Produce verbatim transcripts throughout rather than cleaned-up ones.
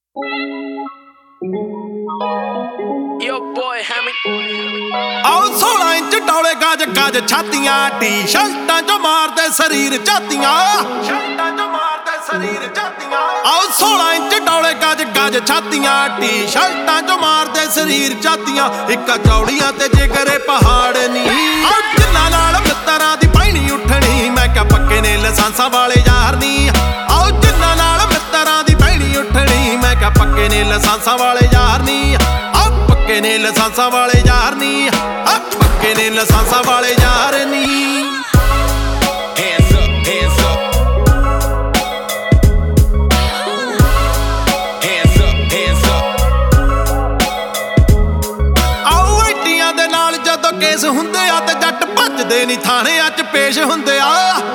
Yo boy Hammy ਆਓ सोलह inch डोले गज गज छातियां टी शर्टां जो मारदे शरीर झातियां शर्टां जो मारदे शरीर झातियां ਆਓ सोलह इंच डोले गज गज छातियां टी शर्टां जो मारदे शरीर झातियां इक्का चौड़ियां ते जिगरे पहाड़ नी आओ जिन्ना नाल मित्तरां दी पैणी उठणी मैं क्या पक्के ने लाइसेंसां वाले यार नी आओ जिन्ना नाल मित्तरां दी पैणी उठणी मैं क्या पक्के ने लाइसेंसां वाले यार नी पक्के ने लाइसेंसां वाले यार नी पक्के ने लाइसेंसां वाले यार नी Hands up, hands up Hands up, hands up आओ ऐटियां दे नाल जदों केस हुंदे आ ते जट भजदे नी थाणेआं च पेश हुंदे आ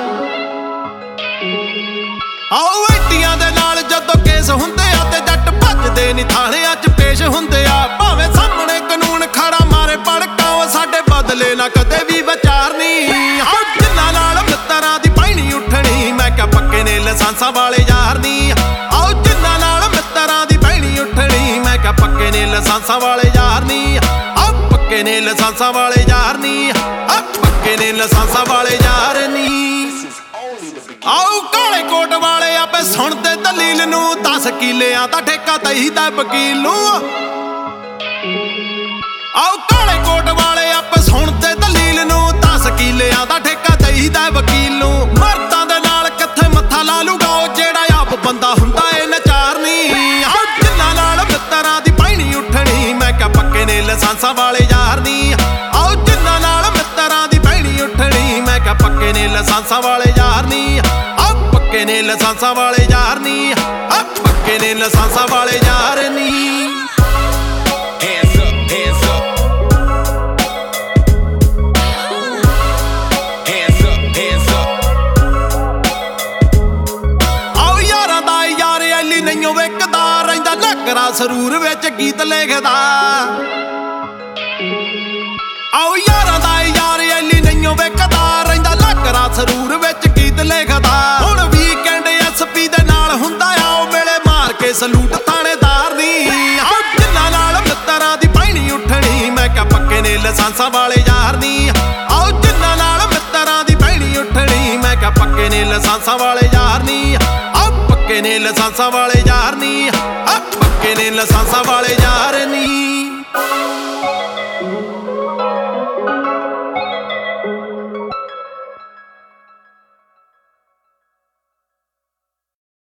आओ ऐटियां दे नाल जदों केस हुंदे आ ते जट भजदे नी थाणेआं च पेश हुंदे आ भावें सामणे कानून खड़ा मारे भड़कां साडे बदले ना कदे भी विचार नी आओ जिन्ना नाल मित्तरां दी पैणी उठणी मैं क्या पक्के ने लाइसेंसां वाले यार नी आओ जिन्ना नाल मित्तरां दी पैणी उठणी मैं क्या पक्के ने लाइसेंसां वाले यार नी आओ पक्के ने लाइसेंसां वाले यार नी आ पक्के ने लाइसेंसां वाले यार नी आओ काले कोट वाले आपे सुणदे दलील नूं दस किलियां दा ठेका दईदा वकील नूं आओ काले कोट वाले आपे सुणदे दलील नूं दस किलियां दा ठेका दईदा वकील नूं मर्दां दे नाल कित्थे मत्था ला लूगा ओ जेड़ा आप बंदा हुंदा ए नचार नी आओ जिन्ना नाल मित्तरां दी पैणी उठणी मैं क्या पक्के ने लाइसेंसां वाले यार नी आओ जिन्ना नाल मित्तरां दी पैणी उठणी मैं क्या पक्के ने लाइसेंसां वाले यार नी आ पक्के ने लाइसेंसां वाले यार नी आ पक्के ने लाइसेंसां वाले यार नी Hands up, hands up Hands up, hands up आओ यारां दा यार ऐली नਹੀਂਓ ਵਿਕਦਾ ਰਹਿੰਦਾ ਨਕਰਾ ਸਰੂਰ ਵਿੱਚ ਗੀਤ ਲਿਖਦਾ आओ यारां दा यार ऐली नਹੀਂਓ ਵਿਕਦਾ ਰਹਿੰਦਾ ਨਕਰਾ ਸਰੂਰ ਵਿੱਚ ਗੀਤ ਲਿਖਦਾ ਹੁਣ ਵੀਕਐਂਡ ਐਸਪੀ ਦੇ ਨਾਲ ਹੁੰਦਾ ਆ ਉਹ ਵੇਲੇ ਮਾਰ ਕੇ ਸਲੂਟ ਥਾਣੇਦਾਰ ਨੀ आओ ਜਿੰਨਾ ਨਾਲ ਮਿੱਤਰਾਂ ਦੀ ਪੈਣੀ ਉਠਣੀ ਮੈਂ ਕਿਹਾ ਪੱਕੇ ਨੇ ਲਾਇਸੈਂਸਾਂ ਵਾਲੇ ਯਾਰ ਨੀ आओ ਜਿੰਨਾ ਨਾਲ ਮਿੱਤਰਾਂ ਦੀ ਪੈਣੀ ਉਠਣੀ ਮੈਂ ਕਿਹਾ ਪੱਕੇ ਨੇ ਲਾਇਸੈਂਸਾਂ ਵਾਲੇ ਯਾਰ ਨੀ आ ਪੱਕੇ ਨੇ ਲਾਇਸੈਂਸਾਂ ਵਾਲੇ ਯਾਰ ਨੀ आ ਪੱਕੇ ਨੇ ਲਾਇਸੈਂਸਾਂ ਵਾਲੇ ਯਾਰ ਨੀ